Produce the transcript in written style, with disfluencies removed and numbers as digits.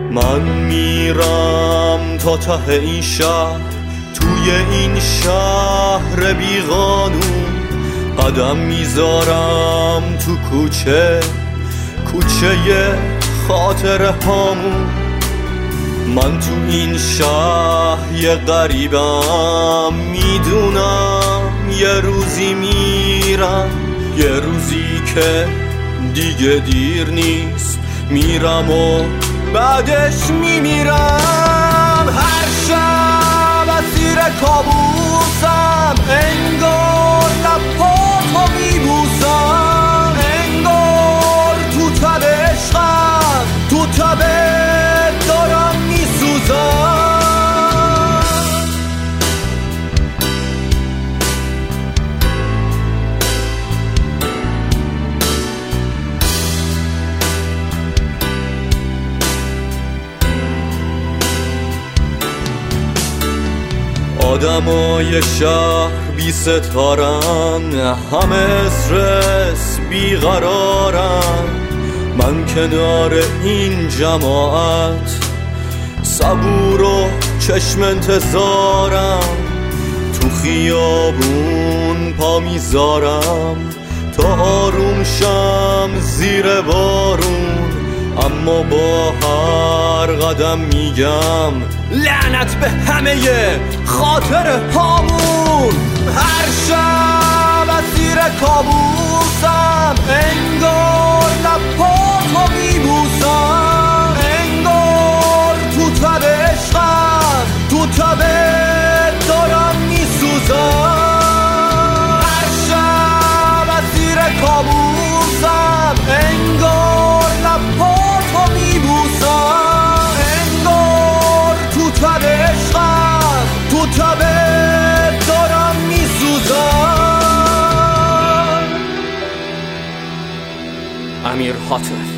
من میرم تا ته این شهر، توی این شهر بی قانون قدم میذارم تو کوچه خاطره هامون. من تو این شهر یه غریبم، میدونم یه روزی میرم، یه روزی که دیگه دیر نیست، میرم و بعدش میمیرم. هر شب اسیر کابوسم، انگار لباتو میبوسم، انگار تو تب عشقم، تو تب دارم میسوزم. آدمای شهر بی ستارن، همه استرس بی قرارن. من کنار این جماعت صبور و چشم انتظارم، تو خیابون پا میذارم تا آروم شم زیر بارون. اما با هر قدم میگم لعنت به همه خاطر هامون. هر شب اسیر کابوسم، انگار لباتو میبوسم، انگار تو تب عشقم، تو تب دارم میسوزم. هر شب اسیر کابوسم، انگار لباتو میبوسم، انگار تو تب عشقم، تو تب دارم میسوزم. امیر خاطر.